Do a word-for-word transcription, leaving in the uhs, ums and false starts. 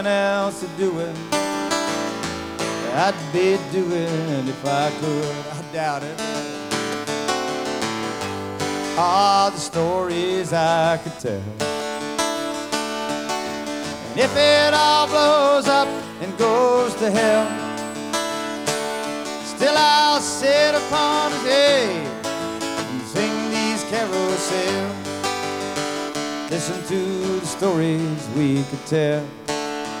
else to do it, I'd be doing if I could. I doubt it. All the stories I could tell, and if it all blows up and goes to hell, still I'll sit upon his head and sing these carousels, listen to the stories we could tell.